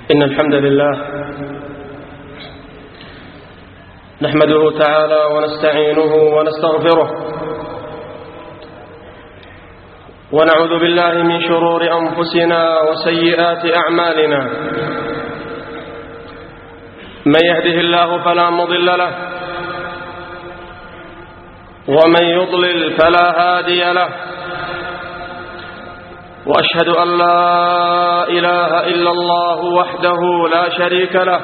إن الحمد لله نحمده تعالى ونستعينه ونستغفره ونعوذ بالله من شرور أنفسنا وسيئات أعمالنا. من يهده الله فلا مضل له ومن يضلل فلا هادي له، وأشهد أن لا إله إلا الله وحده لا شريك له،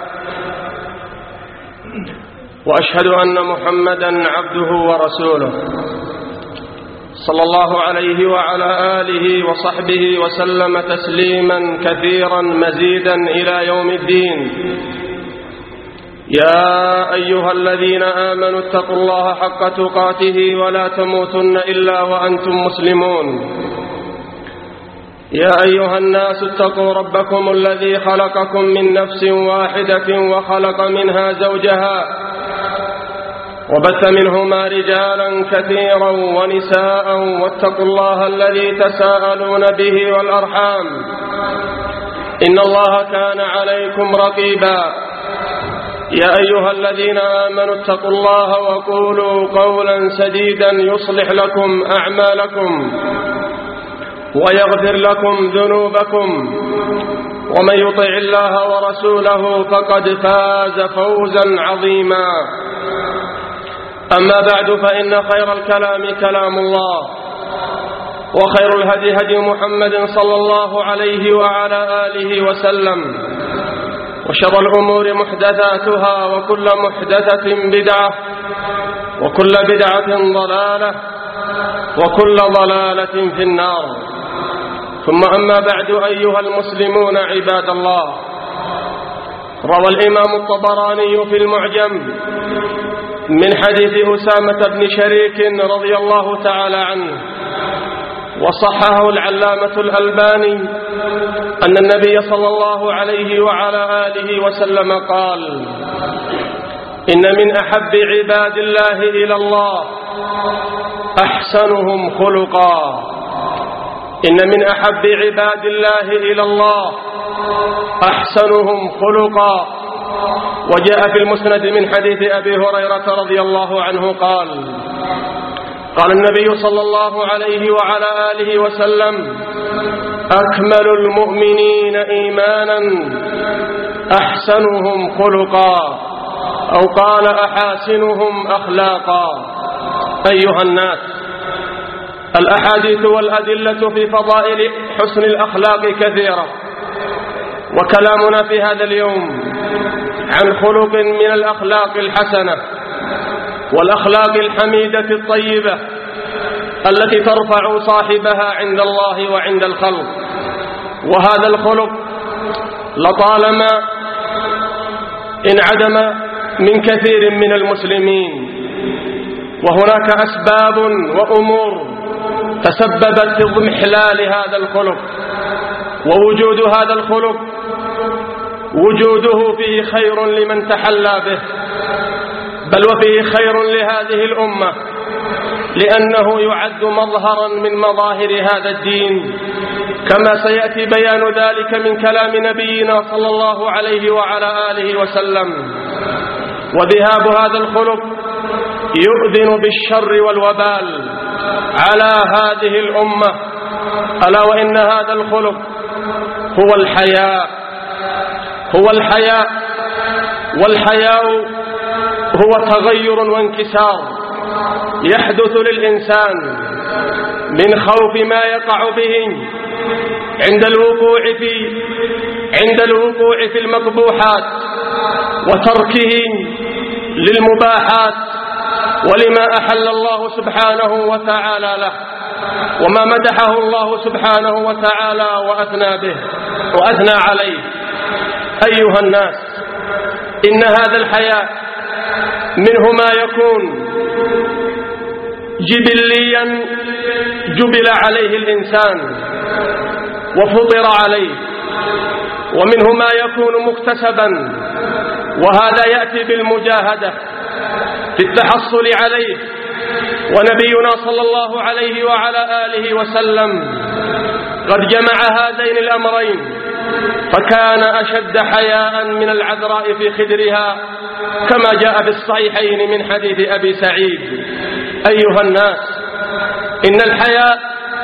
وأشهد أن محمدا عبده ورسوله صلى الله عليه وعلى آله وصحبه وسلم تسليما كثيرا مزيدا إلى يوم الدين. يا أيها الذين آمنوا اتقوا الله حق تقاته ولا تموتن إلا وأنتم مسلمون. يا أيها الناس اتقوا ربكم الذي خلقكم من نفس واحدة وخلق منها زوجها وبث منهما رجالا كثيرا ونساء، واتقوا الله الذي تساءلون به والأرحام إن الله كان عليكم رقيبا. يا أيها الذين آمنوا اتقوا الله وقولوا قولا سديدا يصلح لكم أعمالكم ويغفر لكم ذنوبكم، ومن يطع الله ورسوله فقد فاز فوزا عظيما. أما بعد، فإن خير الكلام كلام الله، وخير الهدي هدي محمد صلى الله عليه وعلى آله وسلم، وشر الأمور محدثاتها، وكل محدثة بدعة، وكل بدعة ضلالة، وكل ضلالة في النار. ثم أما بعد، أيها المسلمون عباد الله، روى الإمام الطبراني في المعجم من حديث أسامة بن شريك رضي الله تعالى عنه، وصححه العلامة الألباني، أن النبي صلى الله عليه وعلى آله وسلم قال: إن من أحب عباد الله إلى الله أحسنهم خلقا. إن من أحب عباد الله إلى الله أحسنهم خلقا. وجاء في المسند من حديث أبي هريرة رضي الله عنه قال: قال النبي صلى الله عليه وعلى آله وسلم: أكمل المؤمنين إيمانا أحسنهم خلقا، أو قال أحاسنهم أخلاقا. أيها الناس، الأحاديث والأدلة في فضائل حسن الأخلاق كثيرة، وكلامنا في هذا اليوم عن خلق من الأخلاق الحسنة والأخلاق الحميدة الطيبة التي ترفع صاحبها عند الله وعند الخلق. وهذا الخلق لطالما انعدم من كثير من المسلمين، وهناك أسباب وأمور تسببت في اضمحلال هذا الخلق. ووجود هذا الخلق وجوده فيه خير لمن تحلى به، بل وفيه خير لهذه الأمة، لأنه يعد مظهرا من مظاهر هذا الدين، كما سيأتي بيان ذلك من كلام نبينا صلى الله عليه وعلى آله وسلم. وذهاب هذا الخلق يؤذن بالشر والوبال على هذه الأمة، ألا وإن هذا الخلق هو الحياء. هو الحياء، والحياء هو تغير وانكسار يحدث للإنسان من خوف ما يقع به عند الوقوع في المقبوحات، وتركه للمباحات ولما أحل الله سبحانه وتعالى له، وما مدحه الله سبحانه وتعالى وأثنى عليه. أيها الناس، إن هذا الحياء منه ما يكون جبليا جبل عليه الإنسان وفطر عليه، ومنه ما يكون مكتسبا، وهذا يأتي بالمجاهدة في التحصل عليه. ونبينا صلى الله عليه وعلى آله وسلم قد جمع هذين الأمرين فكان أشد حياء من العذراء في خدرها، كما جاء في الصحيحين من حديث أبي سعيد. أيها الناس، إن الحياء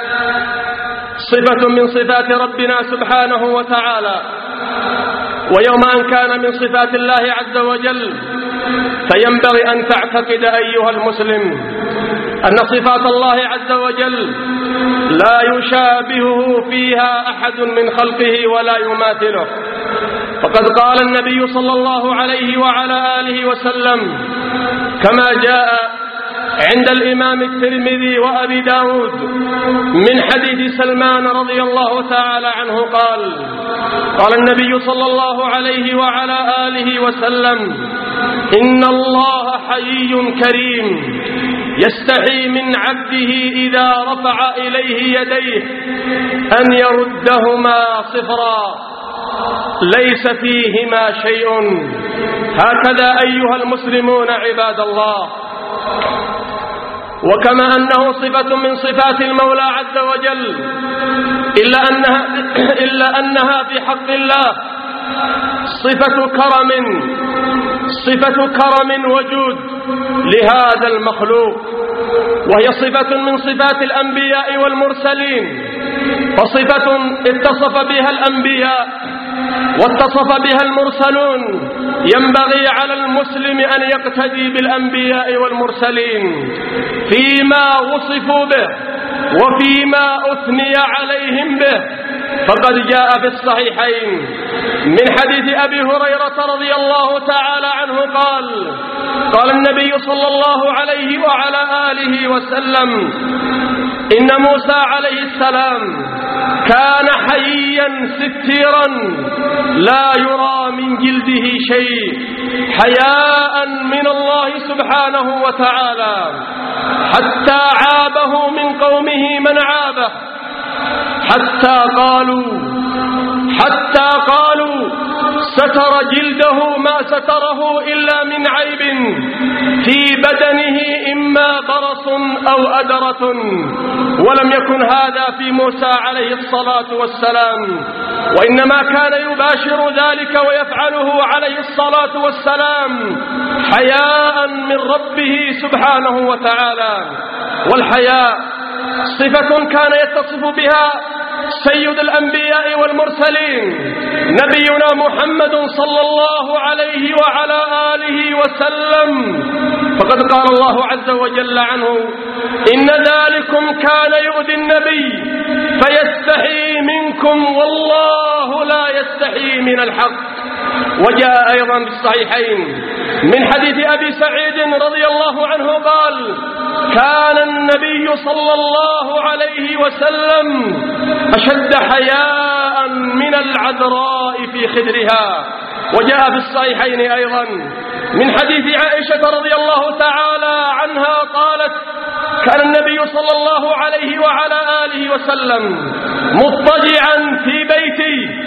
صفة من صفات ربنا سبحانه وتعالى، ويوم أن كان من صفات الله عز وجل فينبغي أن تعتقد أيها المسلم أن صفات الله عز وجل لا يشابهه فيها أحد من خلقه ولا يماثله. فقد قال النبي صلى الله عليه وعلى آله وسلم كما جاء عند الإمام الترمذي وأبي داود من حديث سلمان رضي الله تعالى عنه قال النبي صلى الله عليه وعلى آله وسلم: إن الله حيي كريم يستحي من عبده إذا رفع إليه يديه أن يردهما صفرا ليس فيهما شيء. هكذا أيها المسلمون عباد الله. وكما أنه صفة من صفات المولى عز وجل إلا أنها في حق الله صفة كرم وجود لهذا المخلوق، وهي صفة من صفات الأنبياء والمرسلين، فصفة اتصف بها الأنبياء واتصف بها المرسلون. ينبغي على المسلم أن يقتدي بالأنبياء والمرسلين فيما وصفوا به وفيما أثني عليهم به. فقد جاء في الصحيحين من حديث أبي هريرة رضي الله تعالى عنه قال النبي صلى الله عليه وعلى آله وسلم: إن موسى عليه السلام كان حييا ستيرا لا يرى من جلده شيء، حياء من الله سبحانه وتعالى، حتى عابه من قومه من عابه، حتى قالوا ستر جلده ما ستره إلا من عيب في بدنه، إما برص أو أدرة. ولم يكن هذا في موسى عليه الصلاة والسلام، وإنما كان يباشر ذلك ويفعله عليه الصلاة والسلام حياء من ربه سبحانه وتعالى. والحياء صفة كان يتصف بها سيد الأنبياء والمرسلين نبينا محمد صلى الله عليه وعلى آله وسلم. فقد قال الله عز وجل عنه: إن ذلكم كان يؤذي النبي فيستحي منكم والله لا يستحي من الحق. وجاء أيضا بالصحيحين من حديث أبي سعيد رضي الله عنه كان النبي صلى الله عليه وسلم أشد حياء من العذراء في خدرها. وجاء بالصحيحين أيضا من حديث عائشة رضي الله تعالى عنها قالت: كان النبي صلى الله عليه وعلى آله وسلم مضطجعا في بيتي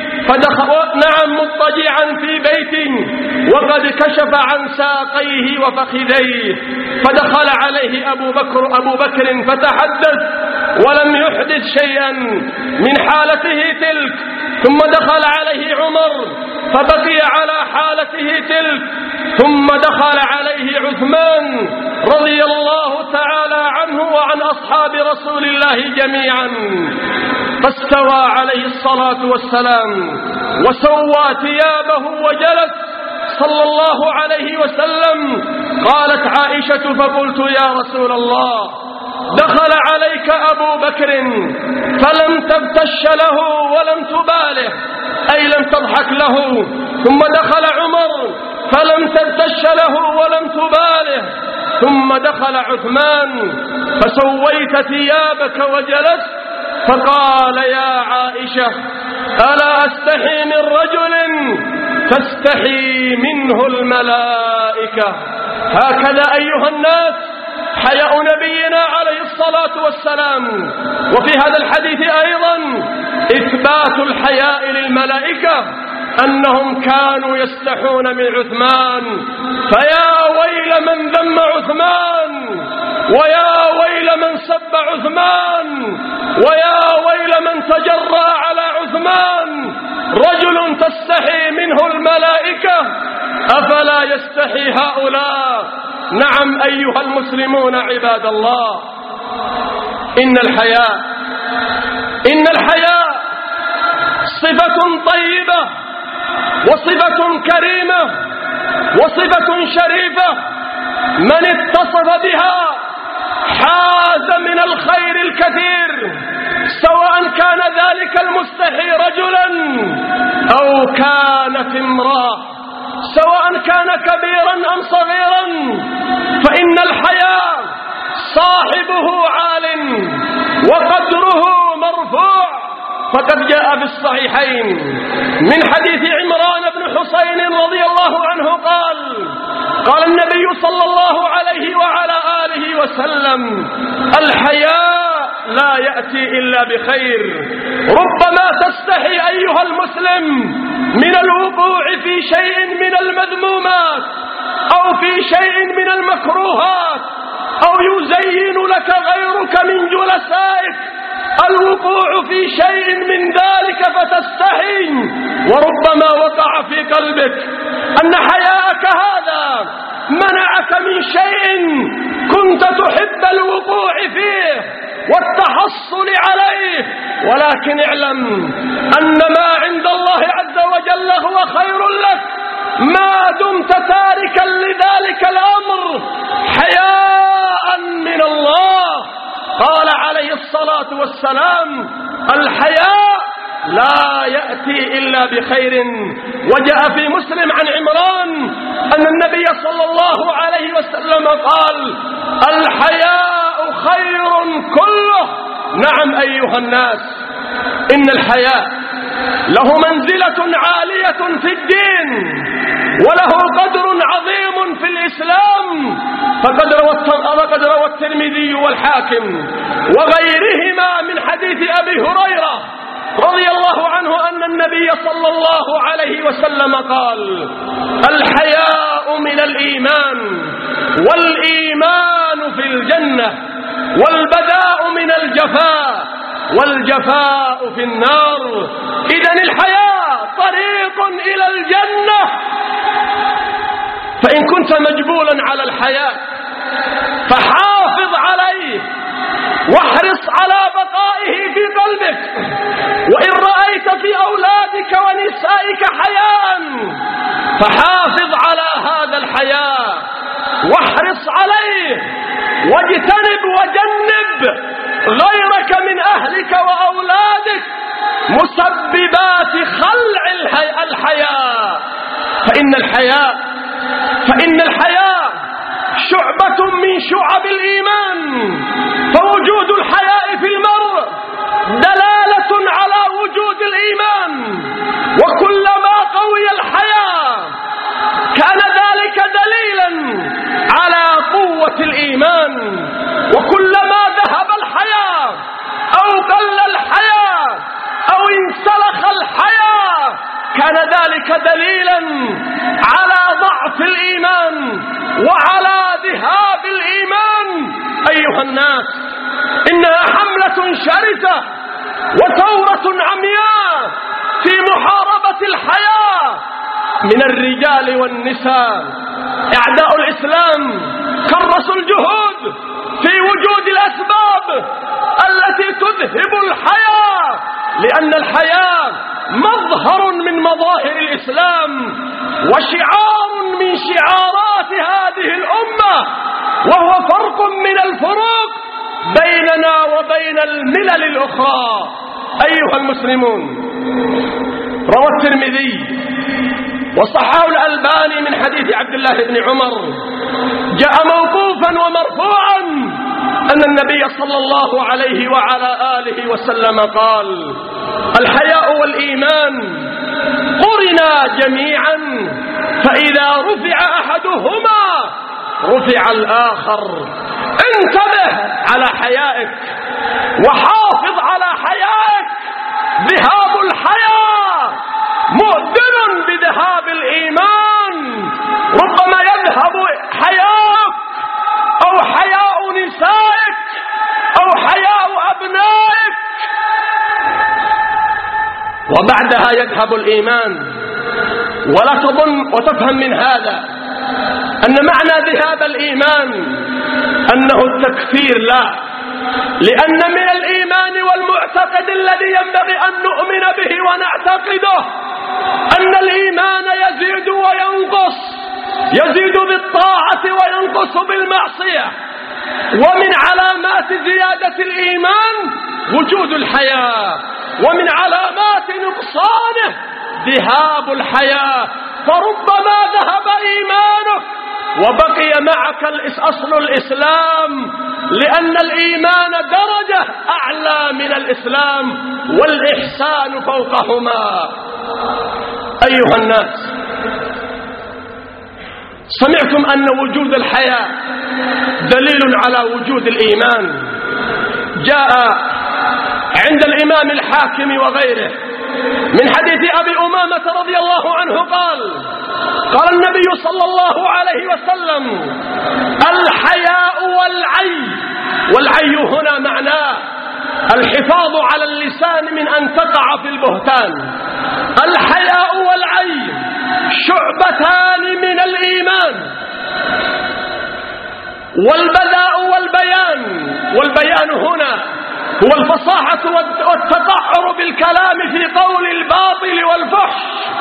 مضطجعا في بيتي وقد كشف عن ساقيه وفخذيه، فدخل عليه أبو بكر فتحدث ولم يحدث شيئا من حالته تلك، ثم دخل عليه عمر فبقي على حالته تلك، ثم دخل عليه عثمان رضي الله تعالى عنه وعن أصحاب رسول الله جميعا، فاستوى عليه الصلاة والسلام وسوى ثيابه وجلس صلى الله عليه وسلم. قالت عائشة: فقلت يا رسول الله، دخل عليك أبو بكر فلم تبتش له ولم تباله، أي لم تضحك له، ثم دخل عمر فلم تبتش له ولم تباله، ثم دخل عثمان فسويت ثيابك وجلست. فقال: يا عائشة، ألا أستحي من رجل تستحي منه الملائكة. هكذا أيها الناس حياء نبينا عليه الصلاة والسلام. وفي هذا الحديث أيضا إثبات الحياء للملائكة، أنهم كانوا يستحون من عثمان. فيا ويل من ذم عثمان، ويا ويل من سب عثمان، ويا ويل من تجرأ على عثمان رجل تستحي منه الملائكة، أفلا يستحي هؤلاء؟ نعم أيها المسلمون عباد الله، إن الحياء صفة طيبة وصفة كريمة وصفة شريفة، من اتصف بها حاز من الخير الكثير، سواء كان ذلك المستحي رجلا أو كانت امرأة، سواء كان كبيرا أم صغيرا، فإن الحياء صاحبه عال وقدره مرفوع. فقد جاء في الصحيحين من حديث عمران بن حسين رضي الله عنه قال النبي صلى الله عليه وعلى آله وسلم: الحياء لا يأتي إلا بخير. ربما تستحي أيها المسلم من الوقوع في شيء من المذمومات أو في شيء من المكروهات، أو يزين لك غيرك من جلسائك الوقوع في شيء من ذلك فتستحي، وربما وقع في قلبك أن حياءك هذا منعك من شيء كنت تحب الوقوع فيه والتحصل عليه، ولكن اعلم أن ما عند الله عز وجل هو خير لك ما دمت تاركا لذلك الأمر حياء من الله. قال عليه الصلاة والسلام: الحياء لا يأتي إلا بخير. وجاء في مسلم عن عمران أن النبي صلى الله عليه وسلم قال: الحياء خير كله. نعم أيها الناس، إن الحياء له منزلة عالية في الدين وله قدر عظيم في الإسلام، فقد روى الترمذي والحاكم وغيرهما من حديث أبي هريرة رضي الله عنه أن النبي صلى الله عليه وسلم قال: الحياء من الإيمان، والإيمان في الجنة، والبذاء من الجفاء، والجفاء في النار. إذن الحياء طريق إلى الجنة. فإن كنت مجبولا على الحياء فحافظ عليه واحرص على بقائه في قلبك. وإن رأيت في أولادك ونسائك حياء فحافظ على هذا الحياء واحرص عليه، واجتنب وجنب غيرك من أهلك وأولادك مسببات خلع الحياء. فإن الحياء شعبة من شعب الإيمان، فوجود الحياء في المرء دلالة على وجود الإيمان، وكلما قوي الحياء كان ذلك دليلا على قوة الإيمان، وكلما ذهب الحياء أو قل الحياء أو انسلخ الحياء كان ذلك دليلا على ضعف الإيمان وعلى ذهاب الإيمان. أيها الناس، إنها حملة شرسة وثورة عمياء في محاربة الحياة من الرجال والنساء. أعداء الإسلام كرسوا الجهود في وجود الأسباب التي تذهب الحياة، لأن الحياة مظهر من مظاهر الإسلام وشعار من شعارات هذه الأمة، وهو فرق من الفروق بيننا وبين الملل الأخرى. أيها المسلمون، روى الترمذي وصححه الألباني من حديث عبد الله بن عمر، جاء موقوفا ومرفوعا أن النبي صلى الله عليه وعلى آله وسلم قال: الحياء والإيمان قرنا جميعا، فإذا رفع أحدهما رفع الآخر. انتبه على حيائك وحافظ على حيائك. ذهاب الحياء مؤذن بذهاب الإيمان. ربما يذهب حياءك أو حياء نسائك أو حياء أبنائك، وبعدها يذهب الإيمان. ولا تظن وتفهم من هذا أن معنى ذهاب الإيمان أنه التكفير، لا، لأن من الإيمان والمعتقد الذي ينبغي أن نؤمن به ونعتقده أن الإيمان يزيد وينقص، يزيد بالطاعة وينقص بالمعصية. ومن علامات زيادة الإيمان وجود الحياة، ومن علامات نقصانه ذهاب الحياة. فربما ذهب إيمانك وبقي معك أصل الإسلام، لأن الإيمان درجة أعلى من الإسلام والإحسان فوقهما. أيها الناس، سمعتم أن وجود الحياة دليل على وجود الإيمان. جاء عند الإمام الحاكم وغيره من حديث أبي أمامة رضي الله عنه قال النبي صلى الله عليه وسلم: الحياء والعي هنا معناه الحفاظ على اللسان من أن تقع في البهتان. الحياء والعي شعبتان من الإيمان. والبذاء والبيان هنا هو الفصاحة والتقعر بالكلام في قول الباطل والفحش.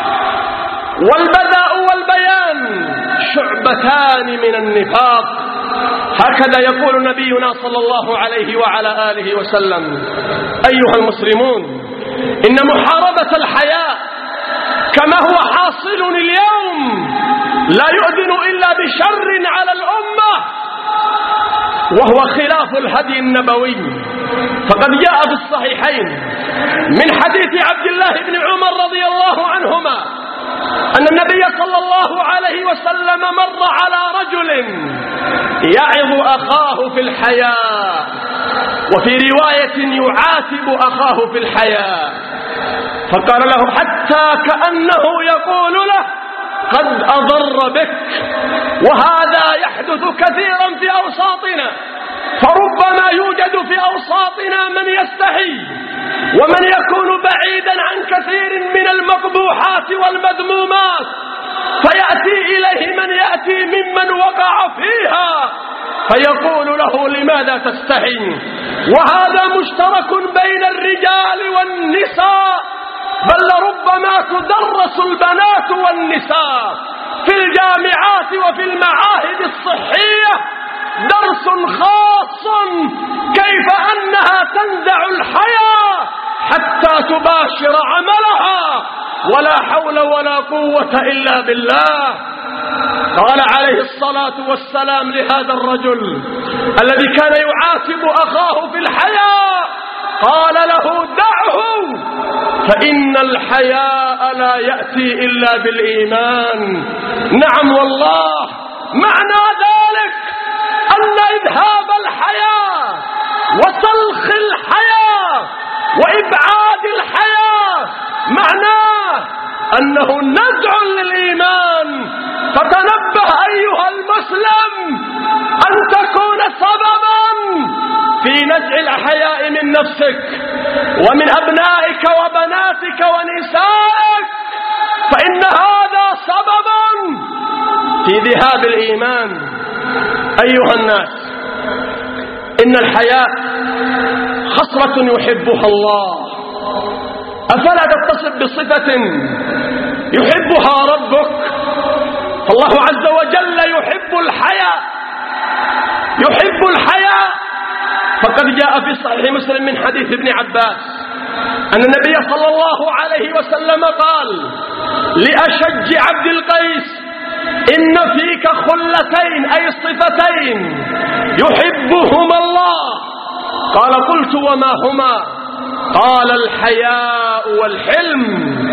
والبذاء والبيان شعبتان من النفاق. هكذا يقول نبينا صلى الله عليه وعلى آله وسلم. أيها المسلمون، إن محاربة الحياء كما هو حاصل اليوم لا يؤذن إلا بشر على الأمة، وهو خلاف الهدي النبوي. فقد جاء في الصحيحين من حديث عبد الله بن عمر رضي الله عنهما أن النبي صلى الله عليه وسلم مر على رجل يعظ أخاه في الحياء، وفي رواية يعاتب أخاه في الحياء، فقال له حتى كأنه يقول له: قد أضر بك. وهذا يحدث كثيرا في أوساطنا، فربما يوجد في أوساطنا من يستحي ومن يكون بعيدا عن كثير من المقبوحات والمذمومات، فيأتي إليه من يأتي ممن وقع فيها فيقول له: لماذا تستحي؟ وهذا مشترك بين الرجال والنساء، بل ربما تدرس البنات والنساء في الجامعات وفي المعاهد الصحية درس خاص كيف أنها تنزع الحياة حتى تباشر عملها، ولا حول ولا قوة إلا بالله. قال عليه الصلاة والسلام لهذا الرجل الذي كان يعاتب أخاه في الحياة، قال له: دعه، فإن الحياء لا يأتي إلا بالإيمان. نعم والله، معنى ذلك أن إذهاب الحياة وسلخ الحياة وإبعاد الحياة معناه أنه نزع للإيمان. فتنبه أيها المسلم أن تكون سببا في نزع الحياء من نفسك ومن أبنائك وبناتك ونسائك، فإن هذا سببا في ذهاب الإيمان. أيها الناس، إن الحياء خصلة يحبها الله، أفلا تتصف بصفة يحبها ربك؟ فالله عز وجل يحب الحياء، يحب الحياء. فقد جاء في صحيح مسلم من حديث ابن عباس أن النبي صلى الله عليه وسلم قال لأشج عبد القيس: إن فيك خلتين، أي صفتين يحبهما الله. قال: قلت وما هما؟ قال: الحياء والحلم،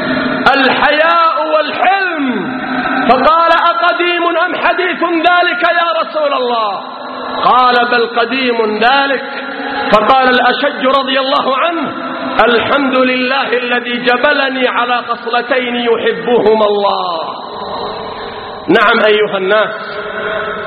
الحياء والحلم. فقال: أقديم أم حديث ذلك يا رسول الله؟ قال: بل قديم ذلك. فقال الأشج رضي الله عنه: الحمد لله الذي جبلني على خصلتين يحبهما الله. نعم أيها الناس،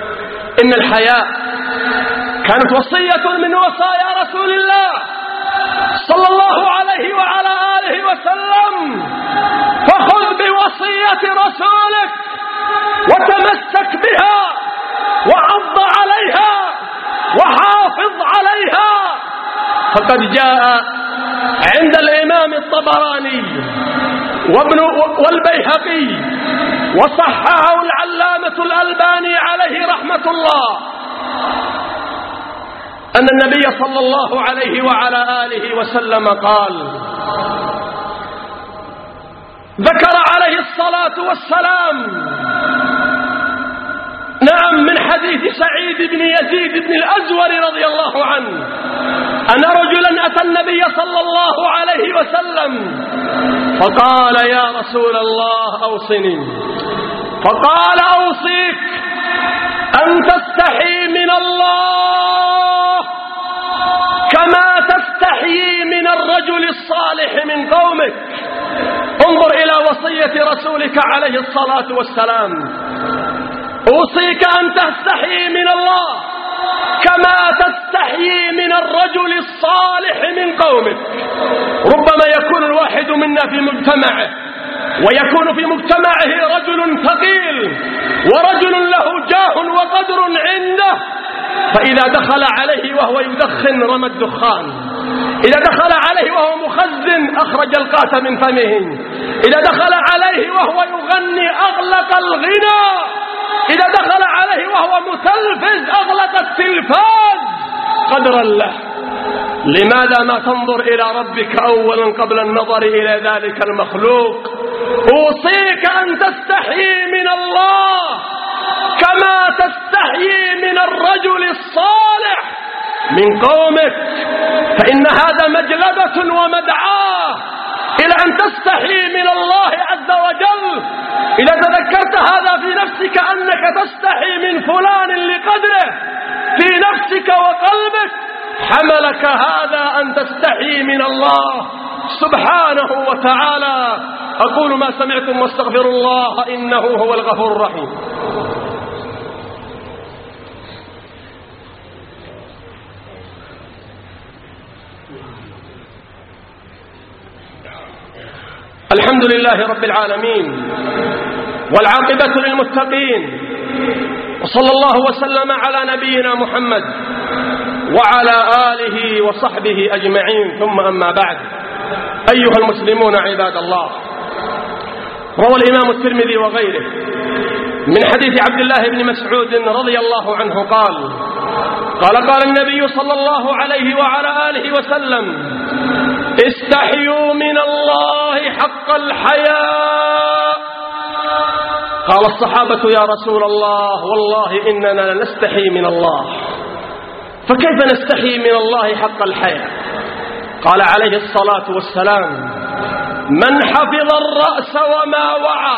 إن الحياء كانت وصية من وصايا رسول الله صلى الله عليه وعلى آله وسلم، فخذ بوصية رسولك وتمسك بها وعض عليها وحافظ عليها. فقد جاء عند الإمام الطبراني والبيهقي وصححه العلامة الألباني عليه رحمة الله أن النبي صلى الله عليه وعلى آله وسلم قال: ذكر عليه الصلاة والسلام، نعم، من حديث سعيد بن يزيد بن الأزور رضي الله عنه أن رجلا أتى النبي صلى الله عليه وسلم فقال: يا رسول الله أوصني. فقال: أوصيك أن تستحي من الله كما تستحيي من الرجل الصالح من قومك. انظر إلى وصية رسولك عليه الصلاة والسلام: أوصيك أن تستحي من الله كما تستحيي من الرجل الصالح من قومك. ربما يكون الواحد منا في مجتمعه ويكون في مجتمعه رجل ثقيل ورجل له جاه وقدر عنده، فإذا دخل عليه وهو يدخن رمى الدخان، إذا دخل عليه وهو مخزن أخرج القات من فمه، إذا دخل عليه وهو يغني أغلق الغنى، إذا دخل عليه وهو متلفز أغلق التلفاز قدرا له. لماذا ما تنظر إلى ربك أولا قبل النظر إلى ذلك المخلوق؟ أوصيك أن تستحيي من الله كما تستحيي من الرجل الصالح من قومك، فإن هذا مجلبة ومدعاة إلى أن تستحي من الله عز وجل. إذا تذكرت هذا في نفسك أنك تستحي من فلان لقدره في نفسك وقلبك، حملك هذا أن تستحي من الله سبحانه وتعالى. أقول ما سمعتم واستغفر الله إنه هو الغفور الرحيم. الحمد لله رب العالمين والعاقبة للمتقين، وصلى الله وسلم على نبينا محمد وعلى آله وصحبه أجمعين، ثم أما بعد. أيها المسلمون عباد الله، روى الإمام الترمذي وغيره من حديث عبد الله بن مسعود رضي الله عنه قال: قال النبي صلى الله عليه وعلى آله وسلم: استحيوا من الله حق الحياء. قال الصحابة: يا رسول الله والله إننا لنستحي من الله، فكيف نستحي من الله حق الحياء؟ قال عليه الصلاة والسلام: من حفظ الرأس وما وعى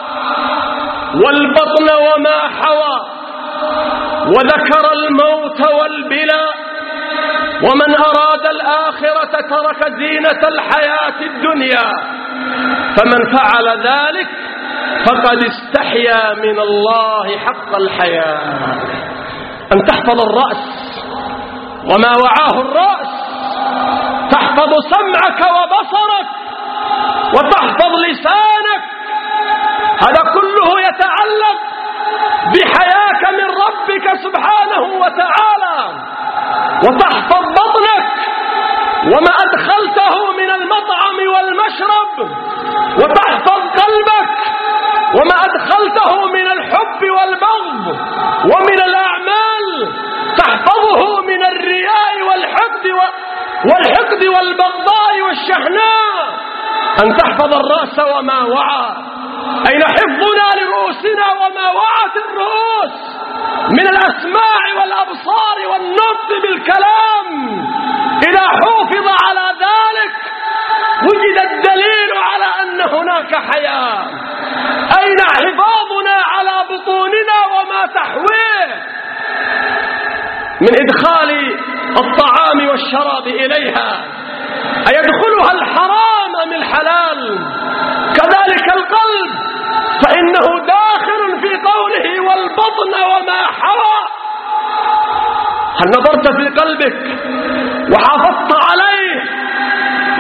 والبطن وما حوى وذكر الموت والبلاء ومن أراد الآخرة ترك زينة الحياة الدنيا، فمن فعل ذلك فقد استحيا من الله حق الحياء. أن تحفظ الرأس وما وعاه الرأس، تحفظ سمعك وبصرك وتحفظ لسانك، هذا كله يتعلق بحياك من ربك سبحانه وتعالى. وتحفظ بطنك وما أدخلته من المطعم والمشرب، وتحفظ قلبك وما أدخلته من الحب والبغض ومن الأعمال، تحفظه من الرياء والحقد والبغضاء والشحناء. أن تحفظ الرأس وما وعى، أين حفظنا لرؤوسنا وما وعت الرؤوس من الأسماع والأبصار والنطق بالكلام؟ إذا حافظ على ذلك وجد الدليل على أن هناك حياة. أين حفاظنا على بطوننا وما تحويه من إدخال الطعام والشراب إليها؟ أيدخلها الحرام أم الحلال؟ كذلك القلب، فإنه داخل في قوله والبطن وما حوى. هل نظرت في قلبك وحافظت عليه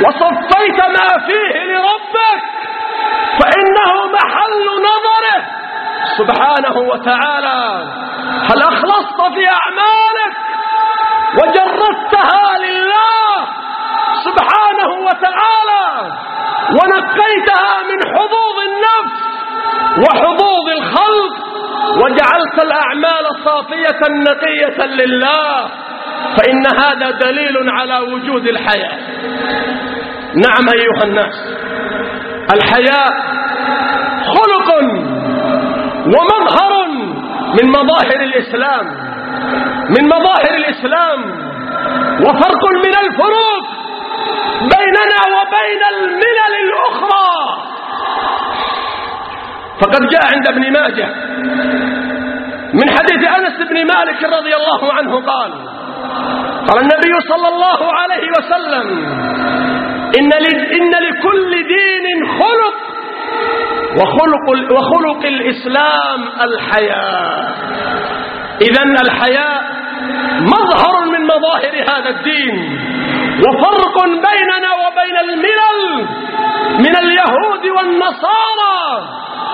وصفيت ما فيه لربك فإنه محل نظره سبحانه وتعالى. هل أخلصت في أعمالك وجردتها لله سبحانه وتعالى ونقيتها من حظوظ النفس وحظوظ الخلق وجعلت الأعمال صافية نقية لله، فإن هذا دليل على وجود الحياء. نعم أيها الناس، الحياء خلق ومظهر من مظاهر الإسلام، من مظاهر الإسلام، وفرق من الفروق بيننا وبين الملل الأخرى. فقد جاء عند ابن ماجه من حديث أنس بن مالك رضي الله عنه قال النبي صلى الله عليه وسلم إن لكل دين خلق وخلق الإسلام الحياء. إذن الحياء مظهر من مظاهر هذا الدين، وفرق بيننا وبين الملل من اليهود والنصارى،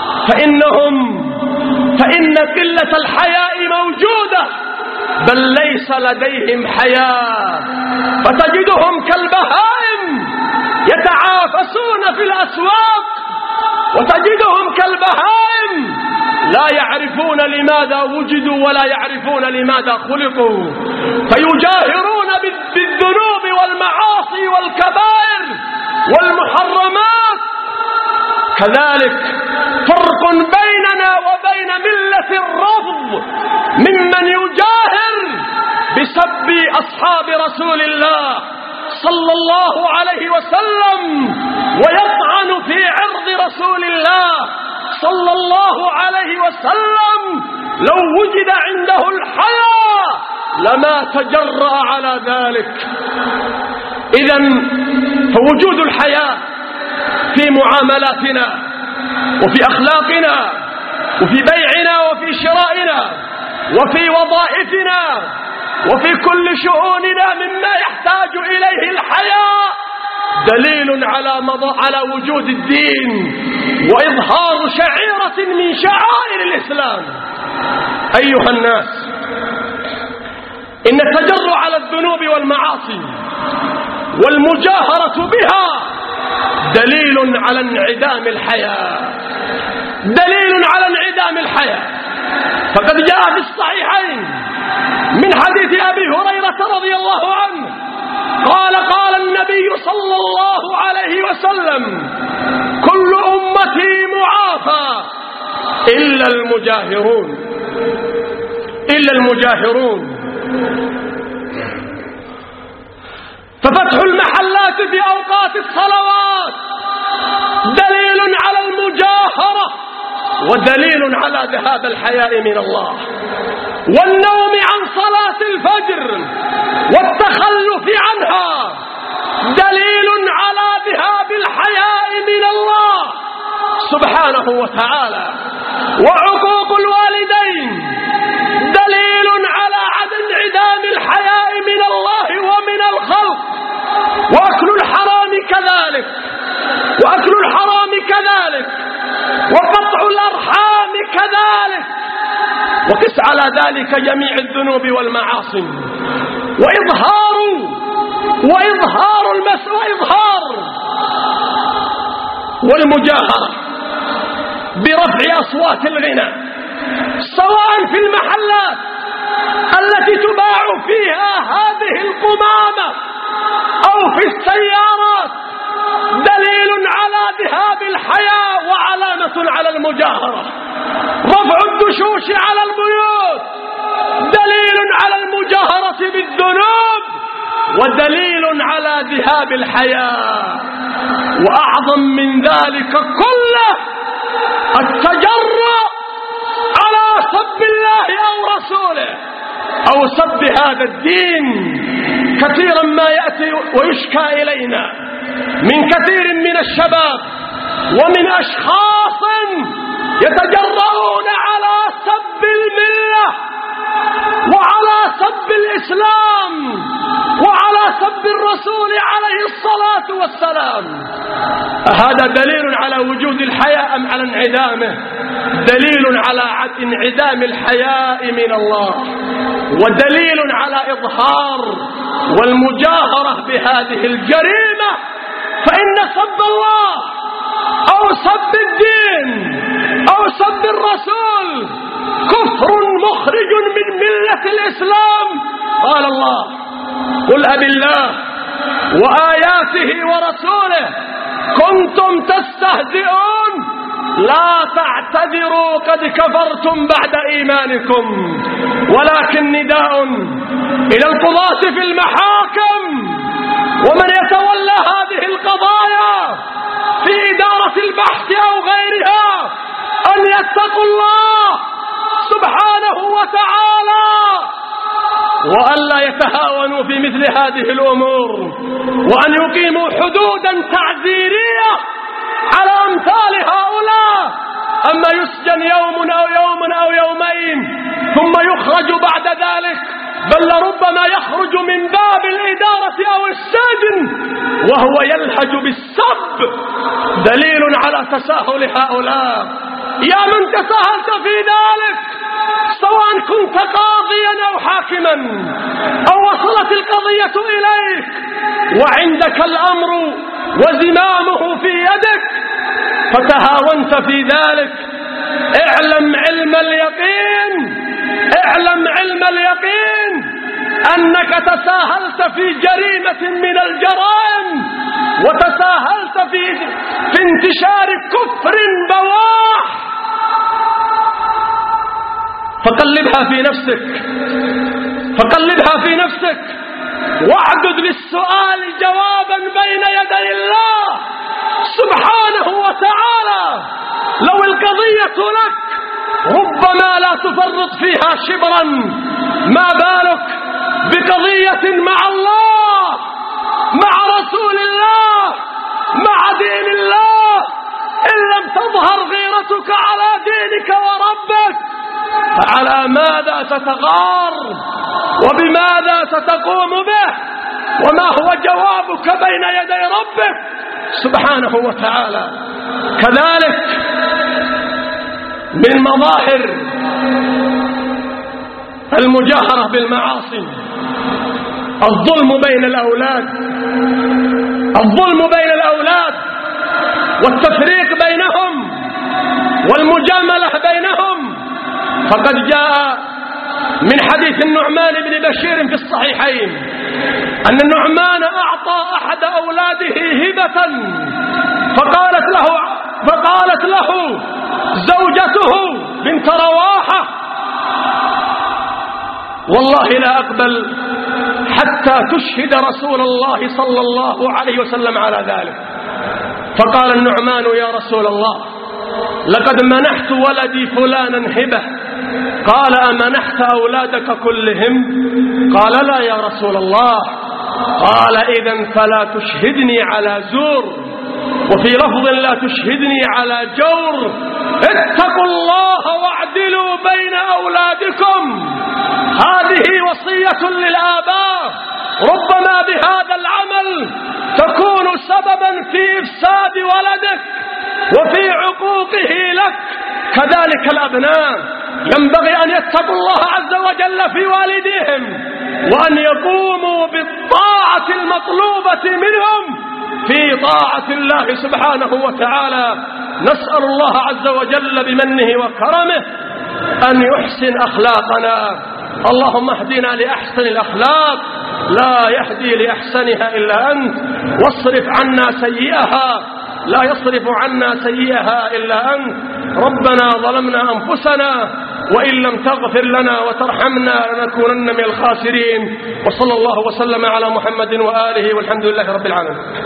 فإن قلة الحياء موجودة، بل ليس لديهم حياء، فتجدهم كالبهائم يتعافسون في الأسواق، وتجدهم كالبهائم لا يعرفون لماذا وجدوا ولا يعرفون لماذا خلقوا، فيجاهرون بالذنوب والمعاصي والكبائر والمحرمات. كذلك فرق بيننا وبين ملة الرفض ممن يجاهر بسب أصحاب رسول الله صلى الله عليه وسلم ويطعن في عرض رسول الله صلى الله عليه وسلم. لو وجد عنده الحياء لما تجرأ على ذلك. إذن فوجود الحياء في معاملاتنا وفي أخلاقنا وفي بيعنا وفي شرائنا وفي وظائفنا وفي كل شؤوننا مما يحتاج إليه الحياء دليل على وجود الدين وإظهار شعيرة من شعائر الإسلام. أيها الناس، إن التجرؤ على الذنوب والمعاصي والمجاهرة بها دليل على انعدام الحياء، دليل على انعدام الحياء. فقد جاء في الصحيحين من حديث أبي هريرة رضي الله عنه قال النبي صلى الله عليه وسلم: كل أمتي معافى إلا المجاهرون، إلا المجاهرون. ففتح المحلات في أوقات الصلوات دليل على المجاهرة ودليل على ذهاب الحياء من الله، والنوم عن صلاة الفجر والتخلف عنها دليل على ذهاب الحياء من الله سبحانه وتعالى، وعقوق الوالدين دليل على عدم انعدام الحياء من الله ومن الخلق، وأكل الحرام كذلك، وأكل الحرام كذلك، وقطع الأرحام كذلك، وقس على ذلك جميع الذنوب والمعاصي، وإظهار والمجاهرة برفع أصوات الغنى سواء في المحلات التي تباع فيها هذه القمامة أو في السيارات دليل على ذهاب الحياء وعلامة على المجاهرة. رفع الدشوش على البيوت دليل على المجاهرة بالذنوب ودليل على ذهاب الحياء. وأعظم من ذلك كله التجرؤ على سب الله أو رسوله أو سب هذا الدين. كثيرا ما يأتي ويشكى إلينا من كثير من الشباب ومن أشخاص يتجرؤون على سب الملة وعلى سب الإسلام وعلى سب الرسول عليه الصلاة والسلام. هذا دليل على وجود الحياء أم على انعدامه؟ دليل على انعدام الحياء من الله، ودليل على إظهار والمجاهرة بهذه الجريمة. فإن سب الله أو سب الدين أو سب الرسول كفر مخرج من ملة الإسلام. قال الله: قل أبي الله وآياته ورسوله كنتم تستهزئون لا تعتذروا قد كفرتم بعد إيمانكم، ولكن نداء إلى القضاة في المحاكم ومن يتولى هذه القضايا في إدارة البحث أو غيرها أن يتقوا الله سبحانه وتعالى، وألا يتهاونوا في مثل هذه الأمور، وأن يقيموا حدودا تعزيرية على أمثال هؤلاء. أما يسجن يوم أو يومين ثم يخرج بعد ذلك، بل لربما يخرج من باب الإدارة أو السجن وهو يلهج بالسب، دليل على تساهل هؤلاء. يا من تساهلت في ذلك، سواء كنت قاضيا أو حاكما أو وصلت القضية إليك وعندك الأمر وزمامه في يدك فتهاونت في ذلك، اعلم علم اليقين أنك تساهلت في جريمة من الجرائم، وتساهلت في انتشار كفر بواح. فقلبها في نفسك واعدد للسؤال جوابا بين يدي الله سبحانه وتعالى. لو القضية لك ربما لا تفرط فيها شبرا، ما بالك بقضية مع الله، مع رسول الله، مع دين الله؟ إن لم تظهر غيرتك على دينك وربك فعلى ماذا تتغار؟ وبماذا ستقوم به؟ وما هو جوابك بين يدي ربك سبحانه وتعالى؟ كذلك من مظاهر المجاهرة بالمعاصي الظلم بين الأولاد والتفريق بينهم والمجاملة بينهم. فقد جاء من حديث النعمان بن بشير في الصحيحين أن النعمان أعطى أحد أولاده هبة، فقالت له زوجته بنت رواحة: والله لا أقبل حتى تشهد رسول الله صلى الله عليه وسلم على ذلك. فقال النعمان: يا رسول الله، لقد منحت ولدي فلانا هبة. قال: أمنحت أولادك كلهم؟ قال: لا يا رسول الله. قال: إذن فلا تشهدني على زور، وفي لفظ لا تشهدني على جور. اتقوا الله واعدلوا بين أولادكم. هذه وصية للآباء، ربما بهذا العمل تكون سببا في إفساد ولدك وفي عقوقه لك. كذلك الأبناء ينبغي أن يتقوا الله عز وجل في والديهم، وأن يقوموا بالطاعة المطلوبة منهم في طاعة الله سبحانه وتعالى. نسأل الله عز وجل بمنه وكرمه أن يحسن أخلاقنا. اللهم اهدنا لأحسن الأخلاق، لا يهدي لأحسنها إلا أنت، واصرف عنا سيئها، لا يصرف عنا سيئها إلا أنت. ربنا ظلمنا أنفسنا، وإن لم تغفر لنا وترحمنا لنكونن من الخاسرين. وصلى الله وسلم على محمد وآله، والحمد لله رب العالمين.